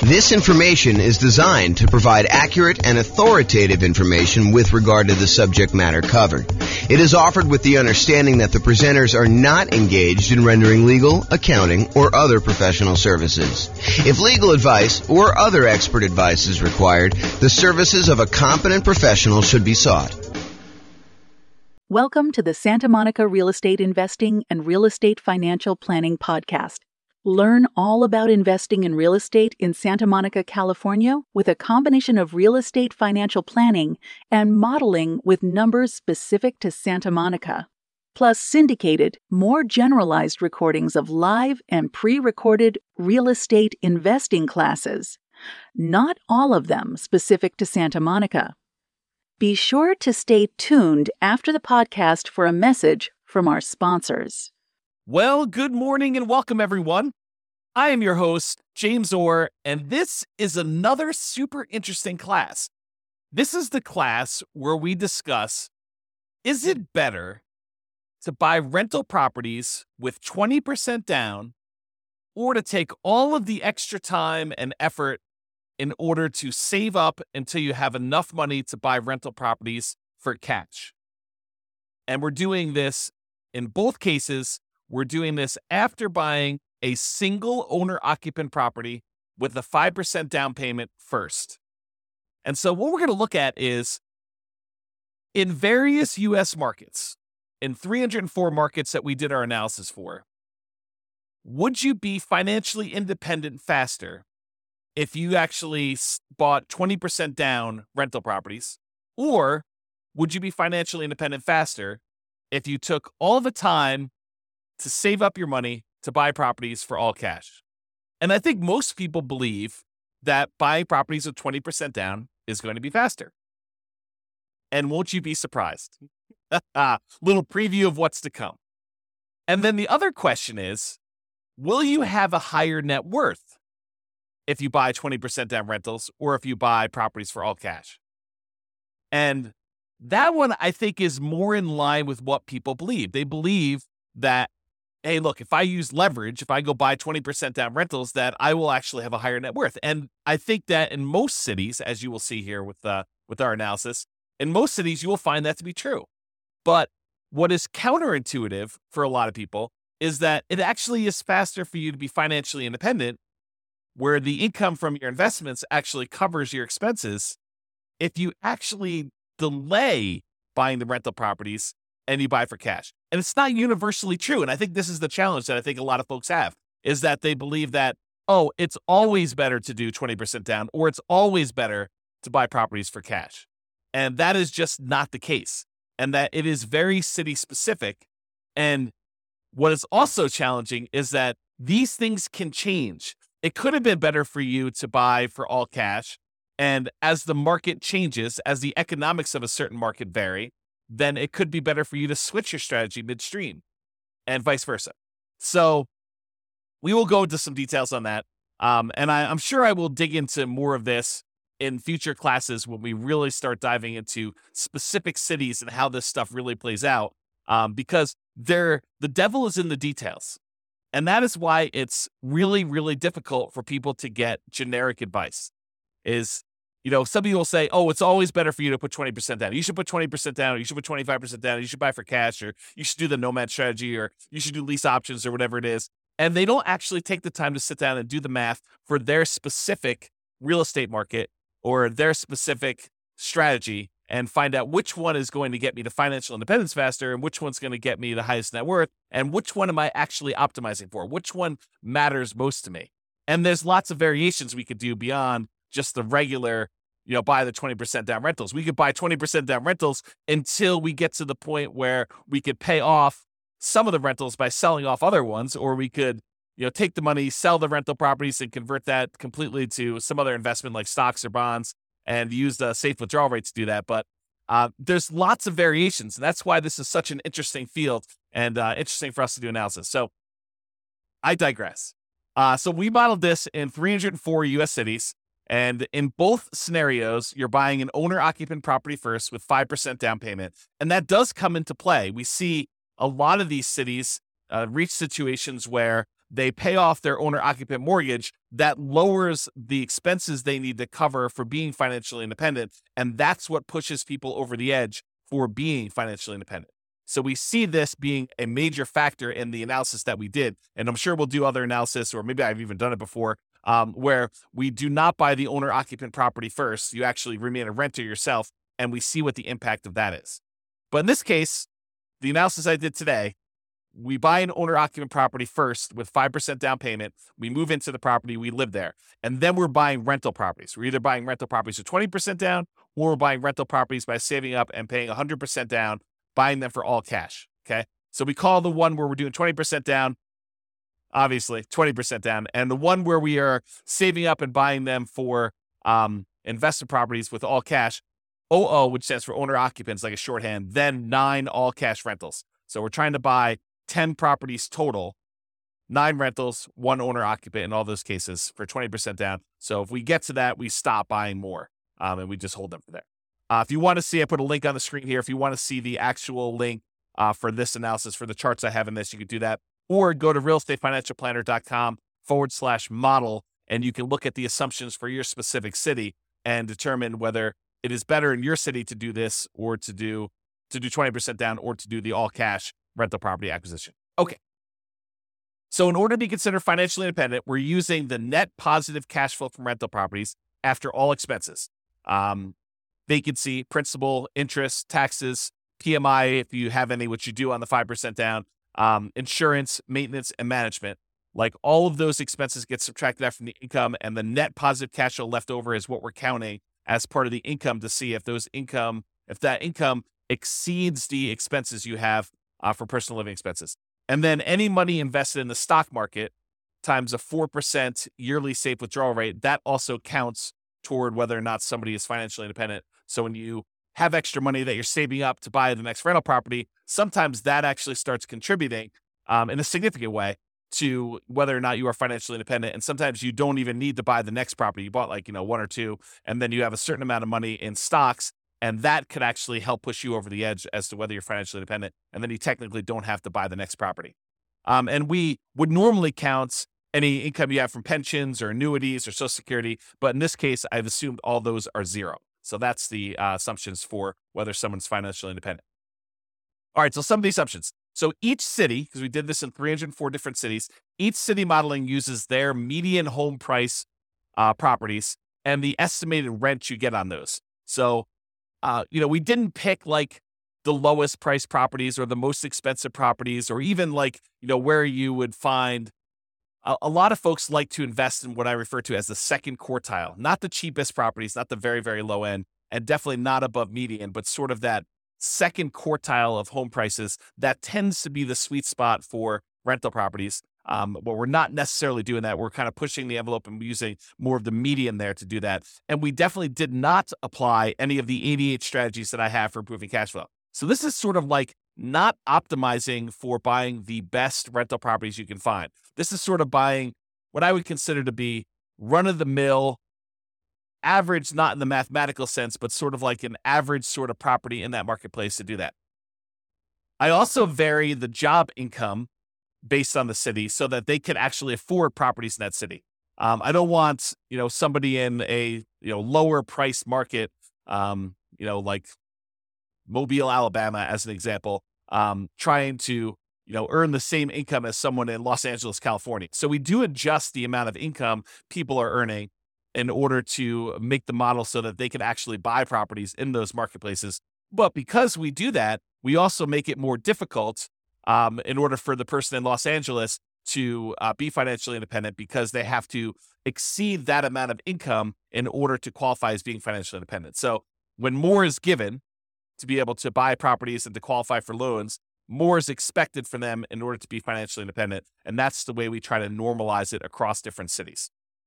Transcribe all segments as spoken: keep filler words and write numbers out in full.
This information is designed to provide accurate and authoritative information with regard to the subject matter covered. It is offered with the understanding that the presenters are not engaged in rendering legal, accounting, or other professional services. If legal advice or other expert advice is required, the services of a competent professional should be sought. Welcome to the Santa Monica Real Estate Investing and Real Estate Financial Planning Podcast. Learn all about investing in real estate in Santa Monica, California, with a combination of real estate financial planning and modeling with numbers specific to Santa Monica, plus syndicated, more generalized recordings of live and pre-recorded real estate investing classes, not all of them specific to Santa Monica. Be sure to stay tuned after the podcast for a message from our sponsors. Well, good morning and welcome, everyone. I am your host, James Orr, and this is another super interesting class. This is the class where we discuss, is it better to buy rental properties with twenty percent down or to take all of the extra time and effort in order to save up until you have enough money to buy rental properties for cash? And we're doing this in both cases. We're doing this after buying a single owner-occupant property with a five percent down payment first. And so what we're going to look at is, in various U S markets, in three hundred four markets that we did our analysis for, would you be financially independent faster if you actually bought twenty percent down rental properties? Or would you be financially independent faster if you took all the time to save up your money to buy properties for all cash? And I think most people believe that buying properties with twenty percent down is going to be faster. And won't you be surprised? Little preview of what's to come. And then the other question is, will you have a higher net worth if you buy twenty percent down rentals or if you buy properties for all cash? And that one, I think, is more in line with what people believe. They believe that, hey, look, if I use leverage, if I go buy twenty percent down rentals, that I will actually have a higher net worth. And I think that in most cities, as you will see here with uh, with our analysis, in most cities, you will find that to be true. But what is counterintuitive for a lot of people is that it actually is faster for you to be financially independent, where the income from your investments actually covers your expenses, if you actually delay buying the rental properties and you buy for cash. And it's not universally true. And I think this is the challenge that I think a lot of folks have, is that they believe that, oh, it's always better to do twenty percent down, or it's always better to buy properties for cash. And that is just not the case. And that it is very city specific. And what is also challenging is that these things can change. It could have been better for you to buy for all cash. And as the market changes, as the economics of a certain market vary, then it could be better for you to switch your strategy midstream and vice versa. So we will go into some details on that. Um, and I, I'm sure I will dig into more of this in future classes when we really start diving into specific cities and how this stuff really plays out, um, because there, the devil is in the details. And that is why it's really, really difficult for people to get generic advice. Is, you know, some people will say, oh, it's always better for you to put twenty percent down. You should put twenty percent down. Or you should put twenty-five percent down. You should buy for cash, or you should do the nomad strategy, or you should do lease options, or whatever it is. And they don't actually take the time to sit down and do the math for their specific real estate market or their specific strategy and find out which one is going to get me to financial independence faster and which one's going to get me the highest net worth and which one am I actually optimizing for? Which one matters most to me? And there's lots of variations we could do beyond just the regular, you know, buy the twenty percent down rentals. We could buy twenty percent down rentals until we get to the point where we could pay off some of the rentals by selling off other ones, or we could, you know, take the money, sell the rental properties and convert that completely to some other investment like stocks or bonds and use the safe withdrawal rate to do that. But uh, there's lots of variations. And that's why this is such an interesting field and uh, interesting for us to do analysis. So I digress. Uh, so we modeled this in three hundred four U S cities. And in both scenarios, you're buying an owner-occupant property first with five percent down payment. And that does come into play. We see a lot of these cities uh, reach situations where they pay off their owner-occupant mortgage, that lowers the expenses they need to cover for being financially independent, and that's what pushes people over the edge for being financially independent. So we see this being a major factor in the analysis that we did, and I'm sure we'll do other analysis, or maybe I've even done it before, um, where we do not buy the owner-occupant property first. You actually remain a renter yourself, and we see what the impact of that is. But in this case, the analysis I did today, we buy an owner-occupant property first with five percent down payment. We move into the property, we live there. And then we're buying rental properties. We're either buying rental properties with twenty percent down, or we're buying rental properties by saving up and paying one hundred percent down, buying them for all cash, okay? So we call the one where we're doing twenty percent down, obviously, twenty percent down. And the one where we are saving up and buying them for um, investment properties with all cash, O O, which stands for owner-occupants, like a shorthand, then nine all-cash rentals. So we're trying to buy ten properties total, nine rentals, one owner-occupant in all those cases for twenty percent down. So if we get to that, we stop buying more, um, and we just hold them for there. Uh, if you want to see, I put a link on the screen here. If you want to see the actual link uh, for this analysis, for the charts I have in this, you could do that. Or go to realestateFinancialPlanner.com forward slash model, and you can look at the assumptions for your specific city and determine whether it is better in your city to do this or to do to do twenty percent down or to do the all-cash rental property acquisition. Okay. So in order to be considered financially independent, we're using the net positive cash flow from rental properties after all expenses. Um, vacancy, principal, interest, taxes, P M I, if you have any, which you do on the five percent down, um, insurance, maintenance, and management. Like all of those expenses get subtracted out from the income, and the net positive cash flow left over is what we're counting as part of the income to see if those income, if that income exceeds the expenses you have uh, for personal living expenses. And then any money invested in the stock market times a four percent yearly safe withdrawal rate, that also counts toward whether or not somebody is financially independent. So when you have extra money that you're saving up to buy the next rental property, sometimes that actually starts contributing um, in a significant way to whether or not you are financially independent. And sometimes you don't even need to buy the next property. You bought like, you know, one or two, and then you have a certain amount of money in stocks, and that could actually help push you over the edge as to whether you're financially independent. And then you technically don't have to buy the next property. Um, and we would normally count any income you have from pensions or annuities or Social Security. But in this case, I've assumed all those are zero. So that's the uh, assumptions for whether someone's financially independent. All right, so some of the assumptions. So each city, because we did this in three hundred four different cities, each city modeling uses their median home price uh, properties and the estimated rent you get on those. So, uh, you know, we didn't pick like the lowest price properties or the most expensive properties, or even like, you know, where you would find a, a lot of folks like to invest in what I refer to as the second quartile, not the cheapest properties, not the very, very low end, and definitely not above median, but sort of that second quartile of home prices. That tends to be the sweet spot for rental properties. Um, but we're not necessarily doing that. We're kind of pushing the envelope and using more of the median there to do that. And we definitely did not apply any of the eighty-eight strategies that I have for improving cash flow. So this is sort of like not optimizing for buying the best rental properties you can find. This is sort of buying what I would consider to be run-of-the-mill, average, not in the mathematical sense, but sort of like an average sort of property in that marketplace to do that. I also vary the job income based on the city so that they can actually afford properties in that city. Um, I don't want, you know, somebody in a, you know, lower price market, um, you know, like Mobile, Alabama, as an example, um, trying to, you know, earn the same income as someone in Los Angeles, California. So we do adjust the amount of income people are earning in order to make the model so that they can actually buy properties in those marketplaces. But because we do that, we also make it more difficult um, in order for the person in Los Angeles to uh, be financially independent, because they have to exceed that amount of income in order to qualify as being financially independent. So when more is given to be able to buy properties and to qualify for loans, more is expected from them in order to be financially independent. And that's the way we try to normalize it across different cities.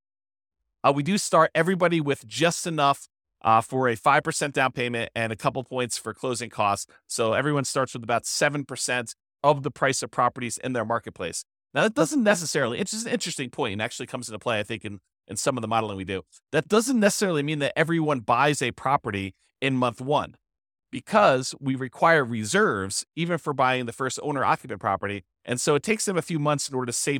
Uh, we do start everybody with just enough uh, for a five percent down payment and a couple points for closing costs. So everyone starts with about seven percent of the price of properties in their marketplace. Now, that doesn't necessarily, it's just an interesting point and actually comes into play, I think, in, in some of the modeling we do. That doesn't necessarily mean that everyone buys a property in month one, because we require reserves even for buying the first owner-occupant property. And so it takes them a few months in order to save up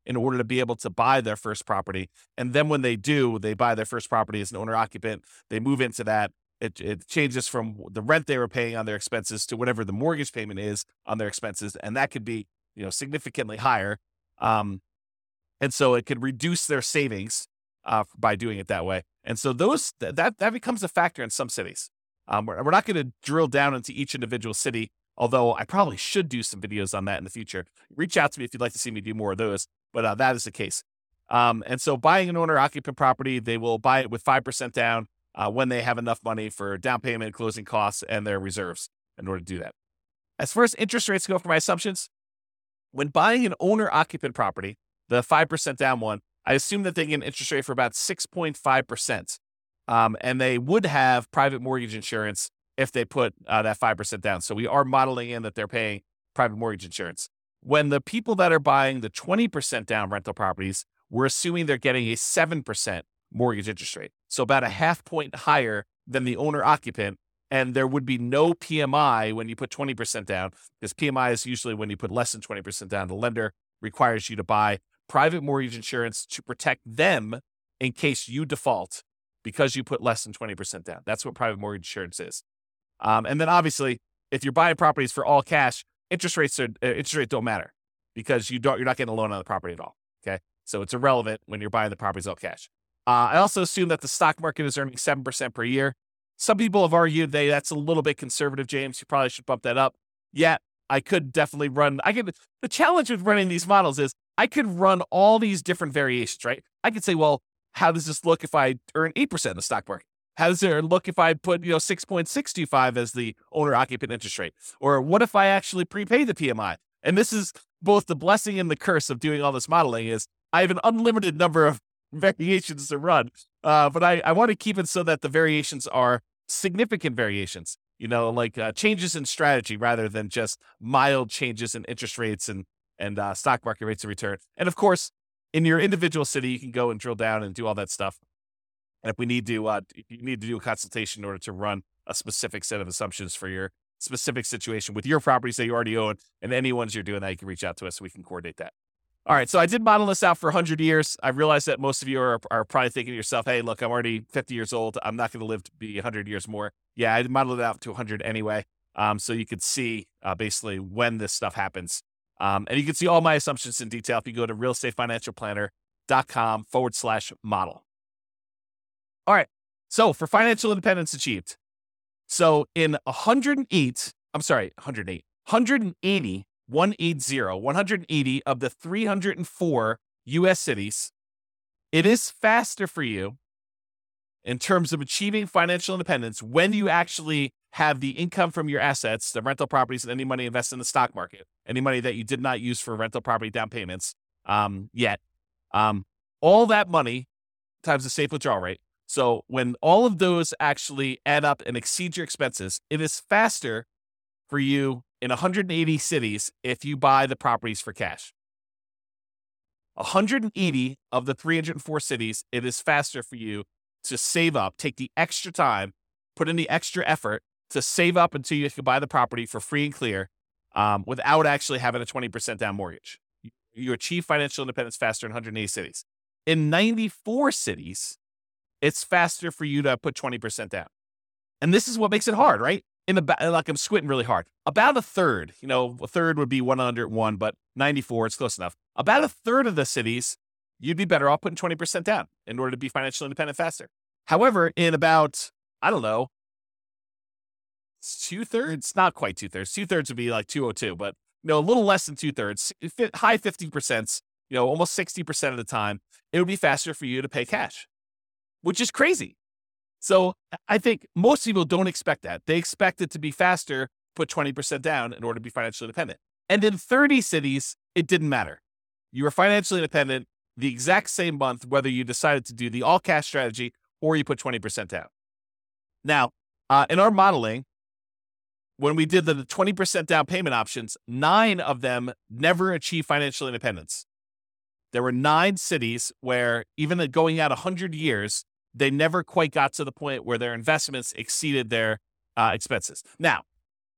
in order to be able to buy their first property. And then when they do, they buy their first property as an owner occupant, they move into that. It, it changes from the rent they were paying on their expenses to whatever the mortgage payment is on their expenses. And that could be, you know, significantly higher. Um, and so it could reduce their savings uh, by doing it that way. And so those that that becomes a factor in some cities. Um, we're, we're not going to drill down into each individual city, although I probably should do some videos on that in the future. Reach out to me if you'd like to see me do more of those, but uh, that is the case. Um, and so buying an owner-occupant property, they will buy it with five percent down uh, when they have enough money for down payment, closing costs, and their reserves in order to do that. As far as interest rates go for my assumptions, when buying an owner-occupant property, the five percent down one, I assume that they get an interest rate for about six point five percent. Um, and they would have private mortgage insurance if they put uh, that five percent down. So we are modeling in that they're paying private mortgage insurance. When the people that are buying the twenty percent down rental properties, we're assuming they're getting a seven percent mortgage interest rate. So about a half point higher than the owner occupant. And there would be no P M I when you put twenty percent down, because P M I is usually when you put less than twenty percent down. The lender requires you to buy private mortgage insurance to protect them in case you default because you put less than twenty percent down. That's what private mortgage insurance is. Um, and then obviously, if you're buying properties for all cash, interest rates are uh, interest rate don't matter because you don't you're not getting a loan on the property at all. Okay, so it's irrelevant when you're buying the properties all cash. Uh, I also assume that the stock market is earning seven percent per year. Some people have argued they that's a little bit conservative, James. You probably should bump that up. Yeah, I could definitely run. I could. The challenge with running these models is I could run all these different variations, right? I could say, well, how does this look if I earn eight percent in the stock market? How does it look if I put, you know, six point six two five as the owner occupant interest rate? Or what if I actually prepay the P M I? And this is both the blessing and the curse of doing all this modeling is I have an unlimited number of variations to run. Uh, but I, I want to keep it so that the variations are significant variations, you know, like uh, changes in strategy rather than just mild changes in interest rates and, and uh, stock market rates of return. And of course, in your individual city, you can go and drill down and do all that stuff. And if we need to, uh, you need to do a consultation in order to run a specific set of assumptions for your specific situation with your properties that you already own and any ones you're doing that, you can reach out to us so we can coordinate that. All right, so I did model this out for one hundred years. I realize that most of you are, are probably thinking to yourself, hey, look, I'm already fifty years old. I'm not going to live to be one hundred years more. Yeah, I modeled it out to one hundred anyway, um, so you could see uh, basically when this stuff happens. Um, and you can see all my assumptions in detail if you go to realestateFinancialPlanner.com forward slash model. All right, so for financial independence achieved. So in one hundred eight, I'm sorry, one hundred eight, one hundred eighty, one eighty, one hundred eighty of the three hundred four U S cities, it is faster for you in terms of achieving financial independence when you actually have the income from your assets, the rental properties, and any money invested in the stock market, any money that you did not use for rental property down payments um, yet. Um, all that money times the safe withdrawal rate. So when all of those actually add up and exceed your expenses, it is faster for you in one hundred eighty cities if you buy the properties for cash. one hundred eighty of the three hundred four cities, it is faster for you to save up, take the extra time, put in the extra effort to save up until you can buy the property for free and clear um, without actually having a twenty percent down mortgage. You, you achieve financial independence faster in one hundred eighty cities. In ninety-four cities, it's faster for you to put twenty percent down. And this is what makes it hard, right? In the like I'm squinting really hard. About a third, you know, a third would be one hundred one, but ninety-four, it's close enough. About a third of the cities, you'd be better off putting twenty percent down in order to be financially independent faster. However, in about, I don't know, two thirds, not quite two thirds. Two thirds would be like two oh two, but you know, a little less than two thirds, high fifty percent, you know, almost sixty percent of the time, it would be faster for you to pay cash, which is crazy. So I think most people don't expect that. They expect it to be faster, put twenty percent down in order to be financially independent. And in thirty cities, it didn't matter. You were financially independent the exact same month, whether you decided to do the all cash strategy or you put twenty percent down. Now, uh, in our modeling, when we did the twenty percent down payment options, nine of them never achieved financial independence. There were nine cities where even going out one hundred years, they never quite got to the point where their investments exceeded their uh, expenses. Now,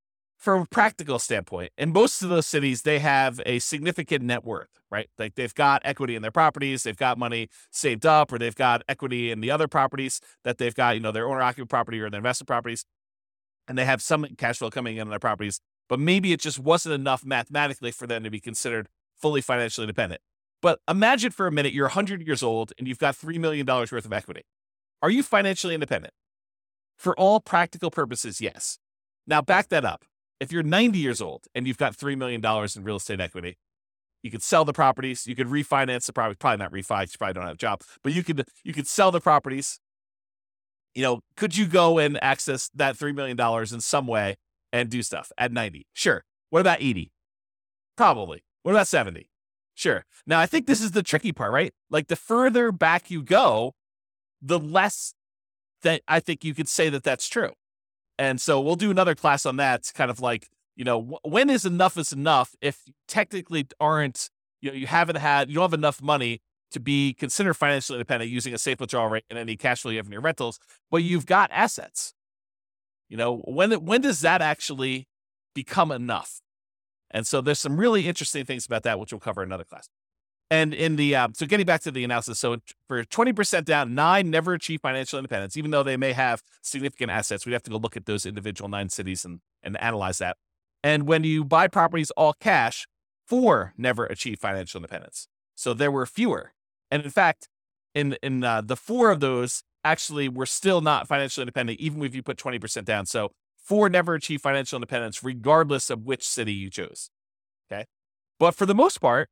from a practical standpoint, in most of those cities, they have a significant net worth, right? Like they've got equity in their properties, they've got money saved up, or they've got equity in the other properties that they've got, you know, their owner-occupied property or their investment properties, and they have some cash flow coming in on their properties, but maybe it just wasn't enough mathematically for them to be considered fully financially independent. But imagine for a minute, you're one hundred years old and you've got three million dollars worth of equity. Are you financially independent? For all practical purposes, yes. Now back that up. If you're ninety years old and you've got three million dollars in real estate equity, you could sell the properties, you could refinance the property, probably not refi, you probably don't have a job, but you could you could sell the properties. You know, could you go and access that three million dollars in some way and do stuff at ninety? Sure. What about eighty? Probably. What about seventy? Sure. Now, I think this is the tricky part, right? Like the further back you go, the less that I think you could say that that's true. And so we'll do another class on that. It's kind of like, you know, when is enough is enough if you technically aren't, you know, you haven't had, you don't have enough money to be considered financially independent using a safe withdrawal rate and any cash flow you have in your rentals, but you've got assets. You know, when when does that actually become enough? And so there's some really interesting things about that, which we'll cover in another class. And in the, uh, so getting back to the analysis, so for twenty percent down, nine never achieve financial independence, even though they may have significant assets. We'd have to go look at those individual nine cities and, and analyze that. And when you buy properties all cash, four never achieve financial independence. So there were fewer. And in fact, in, in uh, the four of those actually were still not financially independent, even if you put twenty percent down. So four never achieve financial independence, regardless of which city you chose. Okay. But for the most part,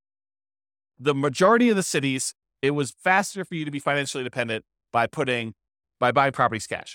the majority of the cities, it was faster for you to be financially independent by putting, by buying properties cash.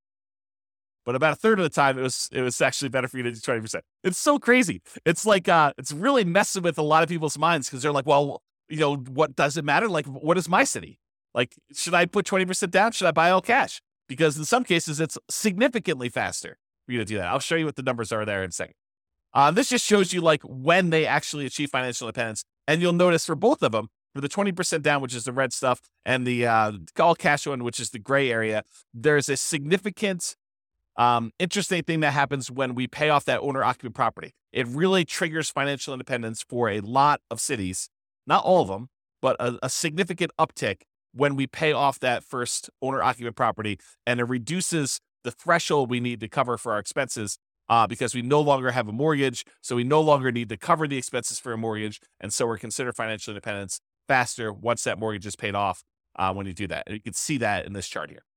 But about a third of the time, it was it was actually better for you to do twenty percent. It's so crazy. It's like, uh, it's really messing with a lot of people's minds because they're like, well, you know, what does it matter? Like, what is my city? Like, should I put twenty percent down? Should I buy all cash? Because in some cases, it's significantly faster for you to do that. I'll show you what the numbers are there in a second. Uh, this just shows you like when they actually achieve financial independence. And you'll notice for both of them, for the twenty percent down, which is the red stuff, and the uh, all cash one, which is the gray area, there's a significant, um, interesting thing that happens when we pay off that owner-occupied property. It really triggers financial independence for a lot of cities, not all of them, but a, a significant uptick when we pay off that first owner-occupied property, and it reduces the threshold we need to cover for our expenses. Uh, because we no longer have a mortgage, so we no longer need to cover the expenses for a mortgage, and so we're considered financial independence faster once that mortgage is paid off uh, when you do that. And you can see that in this chart here.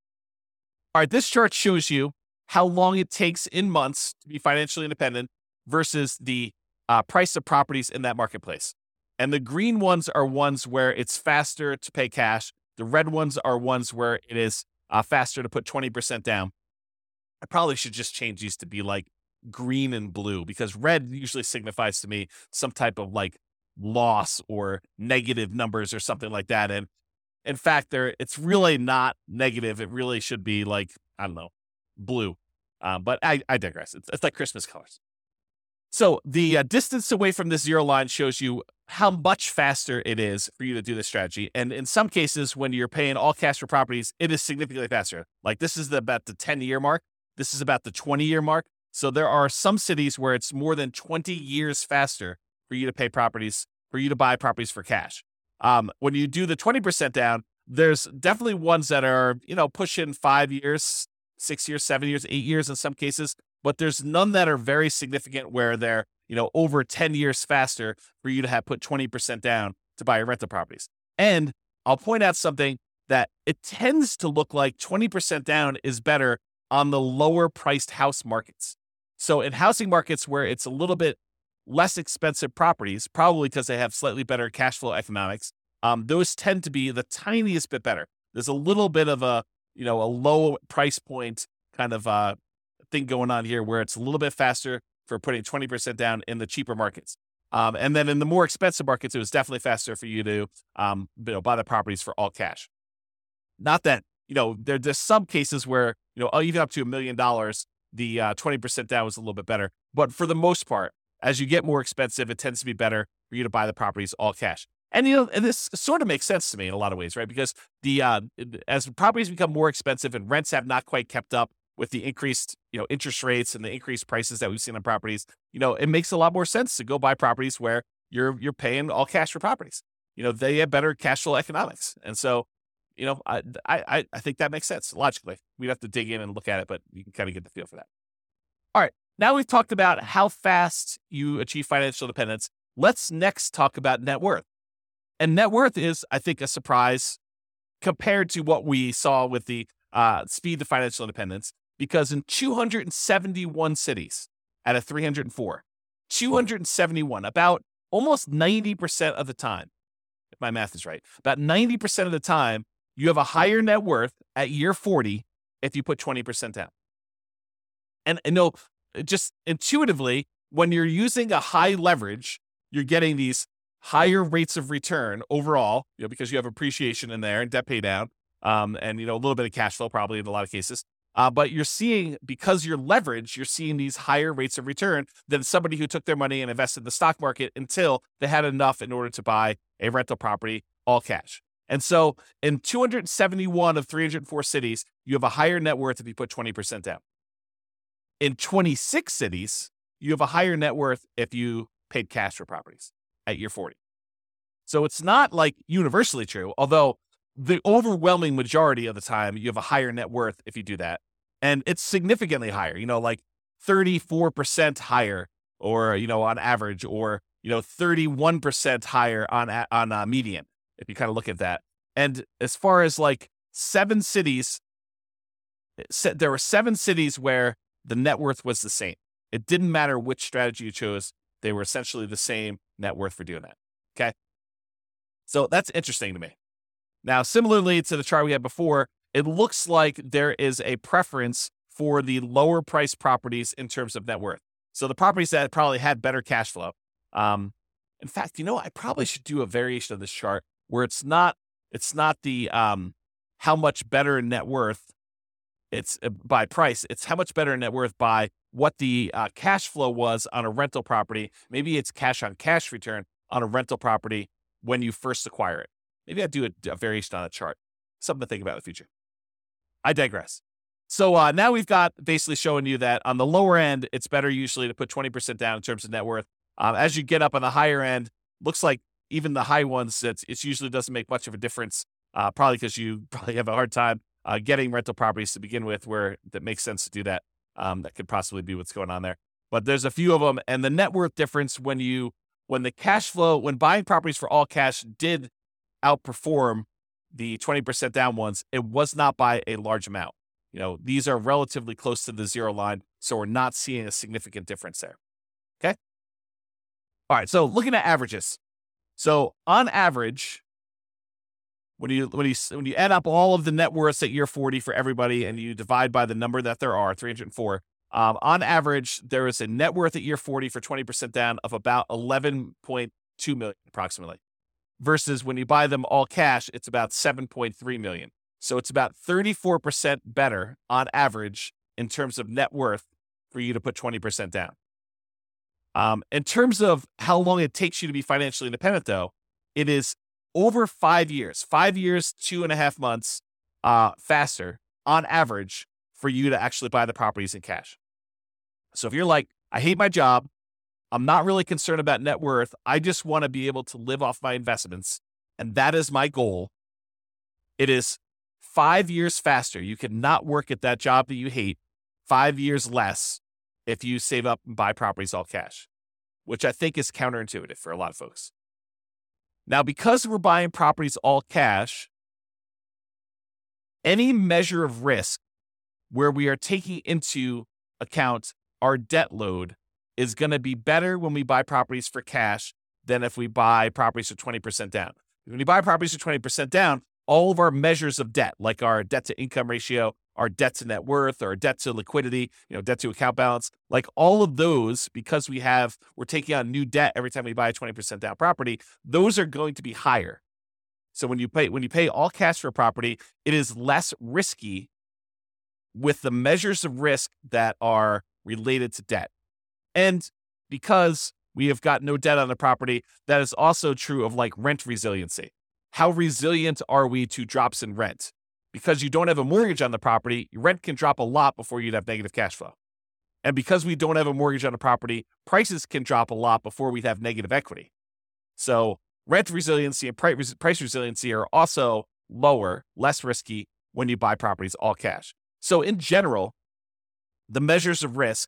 All right, this chart shows you how long it takes in months to be financially independent versus the uh, price of properties in that marketplace. And the green ones are ones where it's faster to pay cash. The red ones are ones where it is uh, faster to put twenty percent down. I probably should just change these to be like green and blue because red usually signifies to me some type of like loss or negative numbers or something like that. And in fact, there it's really not negative. It really should be like, I don't know, blue. Um, but I, I digress. It's, it's like Christmas colors. So the uh, distance away from this zero line shows you how much faster it is for you to do this strategy. And in some cases, when you're paying all cash for properties, it is significantly faster. Like this is the, about the ten year mark. This is about the twenty year mark. So there are some cities where it's more than twenty years faster for you to pay properties, for you to buy properties for cash. Um, when you do the twenty percent down, there's definitely ones that are, you know, pushing five years, six years, seven years, eight years in some cases, but there's none that are very significant where they're, you know, over ten years faster for you to have put twenty percent down to buy your rental properties. And I'll point out something that it tends to look like twenty percent down is better on the lower priced house markets. So in housing markets where it's a little bit less expensive properties, probably because they have slightly better cash flow economics, um, those tend to be the tiniest bit better. There's a little bit of a, you know, a low price point kind of uh, thing going on here where it's a little bit faster for putting twenty percent down in the cheaper markets. Um, and then in the more expensive markets, it was definitely faster for you to um, you know, buy the properties for all cash. Not that, you know, there, there's some cases where, you know, even up to a million dollars, the uh, twenty percent down was a little bit better. But for the most part, as you get more expensive, it tends to be better for you to buy the properties all cash. And, you know, and this sort of makes sense to me in a lot of ways, right? Because the uh, as properties become more expensive and rents have not quite kept up, with the increased, you know, interest rates and the increased prices that we've seen on properties, you know, it makes a lot more sense to go buy properties where you're you're paying all cash for properties. You know, they have better cash flow economics. And so, you know, I I I think that makes sense logically. We'd have to dig in and look at it, but you can kind of get the feel for that. All right. Now we've talked about how fast you achieve financial independence. Let's next talk about net worth. And net worth is, I think, a surprise compared to what we saw with the uh, speed to financial independence, because in two hundred seventy-one cities out of three hundred four, two hundred seventy-one, about almost ninety percent of the time, if my math is right, about ninety percent of the time, you have a higher net worth at year forty if you put twenty percent down. And, and no, just intuitively, when you're using a high leverage, you're getting these higher rates of return overall, you know, because you have appreciation in there and debt pay down, um, and, you know, a little bit of cash flow probably in a lot of cases. Uh, but you're seeing, because you're leveraged, you're seeing these higher rates of return than somebody who took their money and invested in the stock market until they had enough in order to buy a rental property all cash. And so in two hundred seventy-one of three hundred four cities, you have a higher net worth if you put twenty percent down. In twenty-six cities, you have a higher net worth if you paid cash for properties at year forty. So it's not like universally true, although the overwhelming majority of the time you have a higher net worth if you do that. And it's significantly higher, you know, like thirty-four percent higher, or, you know, on average, or, you know, thirty-one percent higher on, on uh, median, if you kind of look at that. And as far as like seven cities, there were seven cities where the net worth was the same. It didn't matter which strategy you chose. They were essentially the same net worth for doing that. Okay. So that's interesting to me. Now, similarly to the chart we had before, it looks like there is a preference for the lower price properties in terms of net worth. So the properties that probably had better cash flow. Um, in fact, you know, I probably should do a variation of this chart where it's not, it's not the, um, how much better net worth it's uh, by price. It's how much better net worth by what the uh, cash flow was on a rental property. Maybe it's cash on cash return on a rental property when you first acquire it. Maybe I'd do a, a variation on a chart. Something to think about in the future. I digress. So uh, now we've got basically showing you that on the lower end, it's better usually to put twenty percent down in terms of net worth. Um, as you get up on the higher end, looks like even the high ones, it's, it usually doesn't make much of a difference, uh, probably because you probably have a hard time uh, getting rental properties to begin with where that makes sense to do that. Um, that could possibly be what's going on there. But there's a few of them. And the net worth difference when you, when the cash flow, when buying properties for all cash did outperform the twenty percent down ones, it was not by a large amount. You know, these are relatively close to the zero line, so we're not seeing a significant difference there. Okay? All right, so looking at averages. So on average, when you when you when you add up all of the net worths at year forty for everybody and you divide by the number that there are, three hundred four, um, on average, there is a net worth at year forty for twenty percent down of about eleven point two million approximately. Versus when you buy them all cash, it's about seven point three million. So it's about thirty-four percent better on average in terms of net worth for you to put twenty percent down. Um, in terms of how long it takes you to be financially independent, though, it is over five years, five years, two and a half months uh, faster on average for you to actually buy the properties in cash. So if you're like, I hate my job, I'm not really concerned about net worth, I just want to be able to live off my investments, and that is my goal, it is five years faster. You cannot work at that job that you hate five years less if you save up and buy properties all cash, which I think is counterintuitive for a lot of folks. Now, because we're buying properties all cash, any measure of risk where we are taking into account our debt load is going to be better when we buy properties for cash than if we buy properties for twenty percent down. When you buy properties for twenty percent down, all of our measures of debt, like our debt to income ratio, our debt to net worth, or debt to liquidity, you know, debt to account balance, like all of those, because we have, we're taking on new debt every time we buy a twenty percent down property, those are going to be higher. So when you pay, when you pay all cash for a property, it is less risky with the measures of risk that are related to debt. And because we have got no debt on the property, that is also true of like rent resiliency. How resilient are we to drops in rent? Because you don't have a mortgage on the property, your rent can drop a lot before you'd have negative cash flow. And because we don't have a mortgage on the property, prices can drop a lot before we'd have negative equity. So rent resiliency and price price resiliency are also lower, less risky when you buy properties all cash. So in general, the measures of risk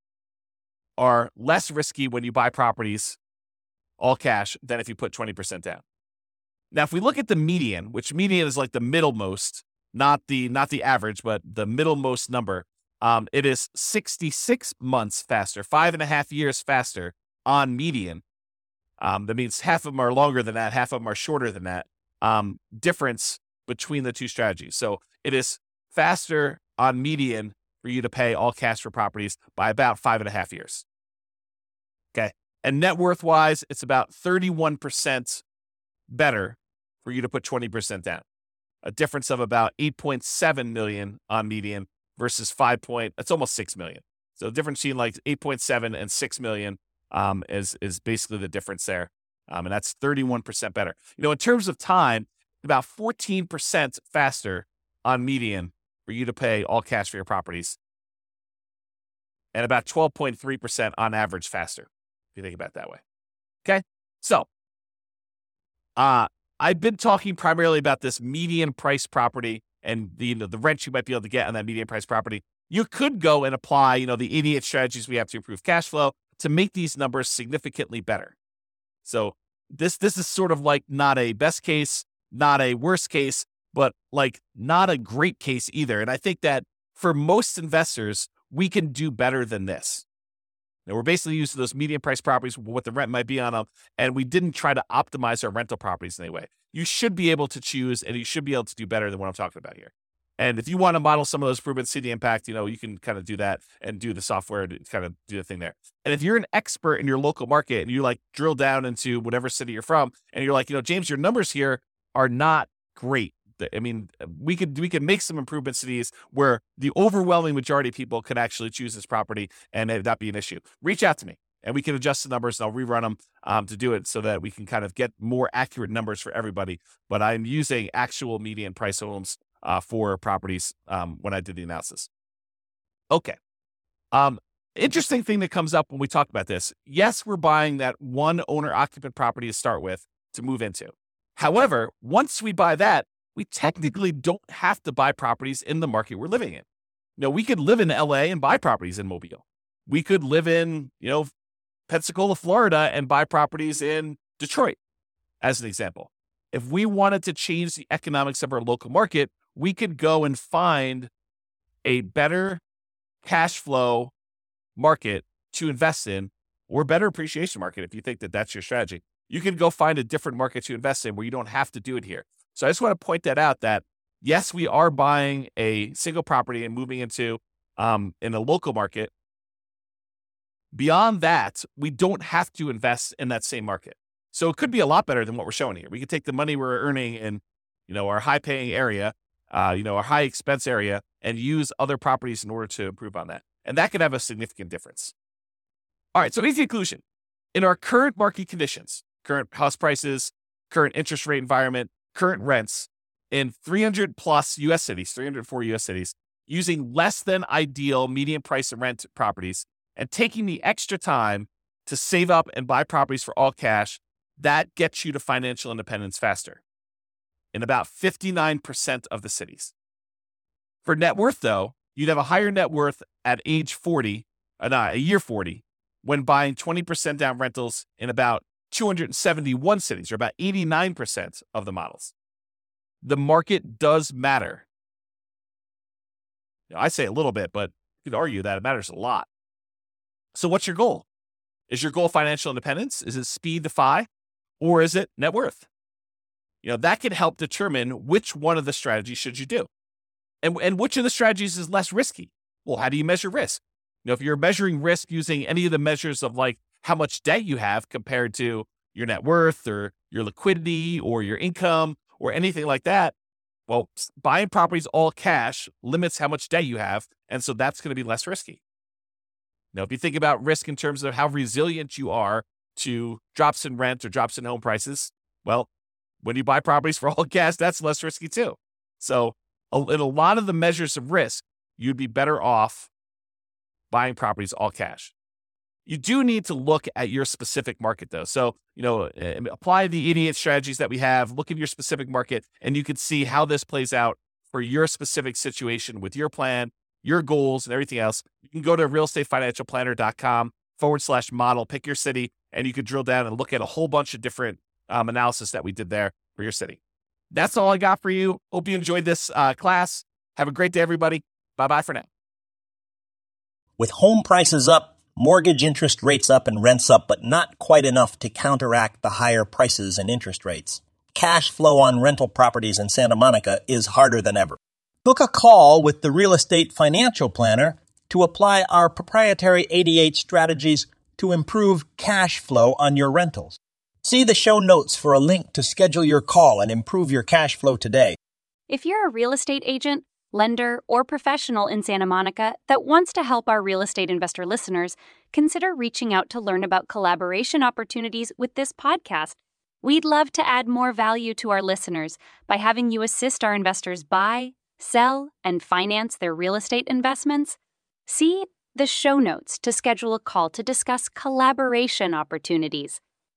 are less risky when you buy properties all cash than if you put twenty percent down. Now, if we look at the median, which median is like the middlemost, not the not the average, but the middlemost number, um, it is sixty-six months faster, five and a half years faster on median. Um, that means half of them are longer than that, half of them are shorter than that. Um, difference between the two strategies. So it is faster on median for you to pay all cash for properties by about five and a half years. Okay. And net worth wise, it's about thirty-one percent better for you to put twenty percent down. A difference of about eight point seven million on median versus five point, it's almost six million. So the difference between like eight point seven and six million um, is, is basically the difference there. Um, and that's thirty-one percent better. You know, in terms of time, about fourteen percent faster on median for you to pay all cash for your properties. And about twelve point three percent on average faster, if you think about it that way. Okay. So, uh, I've been talking primarily about this median price property and the, you know, the rent you might be able to get on that median price property. You could go and apply, you know, the eighty-eight strategies we have to improve cash flow to make these numbers significantly better. So this, this is sort of like not a best case, not a worst case, but like not a great case either. And I think that for most investors, we can do better than this. Now, we're basically using those median price properties, what the rent might be on them, and we didn't try to optimize our rental properties in any way. You should be able to choose, and you should be able to do better than what I'm talking about here. And if you want to model some of those improvements, see the impact, you know, you can kind of do that and do the software to kind of do the thing there. And if you're an expert in your local market and you like drill down into whatever city you're from, and you're like, you know, James, your numbers here are not great. I mean, we could we could make some improvements to these where the overwhelming majority of people could actually choose this property and it not be an issue. Reach out to me and we can adjust the numbers and I'll rerun them um, to do it so that we can kind of get more accurate numbers for everybody. But I'm using actual median price homes uh, for properties um, when I did the analysis. Okay. Um, interesting thing that comes up when we talk about this. Yes, we're buying that one owner occupant property to start with to move into. However, once we buy that, we technically don't have to buy properties in the market we're living in. You know, we could live in L A and buy properties in Mobile. We could live in, you know, Pensacola, Florida and buy properties in Detroit, as an example. If we wanted to change the economics of our local market, we could go and find a better cash flow market to invest in or better appreciation market if you think that that's your strategy. You can go find a different market to invest in where you don't have to do it here. So I just want to point that out that, yes, we are buying a single property and moving into um, in a local market. Beyond that, we don't have to invest in that same market. So it could be a lot better than what we're showing here. We could take the money we're earning in, you know, our high paying area, uh, you know, our high expense area and use other properties in order to improve on that. And that could have a significant difference. All right. So easy conclusion. In our current market conditions, current house prices, current interest rate environment, current rents in three hundred plus U S cities, three hundred four U S cities, using less than ideal median price and rent properties and taking the extra time to save up and buy properties for all cash, that gets you to financial independence faster in about fifty-nine percent of the cities. For net worth, though, you'd have a higher net worth at age forty, uh, not a year forty, when buying twenty percent down rentals in about two hundred seventy-one cities, or about eighty-nine percent of the models. The market does matter. Now, I say a little bit, but you could argue that it matters a lot. So what's your goal? Is your goal financial independence? Is it speed to F I? Or is it net worth? You know, that can help determine which one of the strategies should you do. And, and which of the strategies is less risky? Well, how do you measure risk? You know, if you're measuring risk using any of the measures of like how much debt you have compared to your net worth or your liquidity or your income or anything like that, well, buying properties all cash limits how much debt you have. And so that's going to be less risky. Now, if you think about risk in terms of how resilient you are to drops in rent or drops in home prices, well, when you buy properties for all cash, that's less risky too. So a- in a lot of the measures of risk, you'd be better off buying properties all cash. You do need to look at your specific market, though. So, you know, uh, apply the eighty-eight strategies that we have, look at your specific market, and you can see how this plays out for your specific situation with your plan, your goals, and everything else. You can go to realestatefinancialplanner.com forward slash model, pick your city, and you could drill down and look at a whole bunch of different um, analysis that we did there for your city. That's all I got for you. Hope you enjoyed this uh, class. Have a great day, everybody. Bye-bye for now. With home prices up, mortgage interest rates up, and rents up, but not quite enough to counteract the higher prices and interest rates, cash flow on rental properties in Santa Monica is harder than ever. Book a call with the Real Estate Financial Planner to apply our proprietary eighty-eight strategies to improve cash flow on your rentals. See the show notes for a link to schedule your call and improve your cash flow today. If you're a real estate agent, lender, or professional in Santa Monica that wants to help our real estate investor listeners, consider reaching out to learn about collaboration opportunities with this podcast. We'd love to add more value to our listeners by having you assist our investors buy, sell, and finance their real estate investments. See the show notes to schedule a call to discuss collaboration opportunities.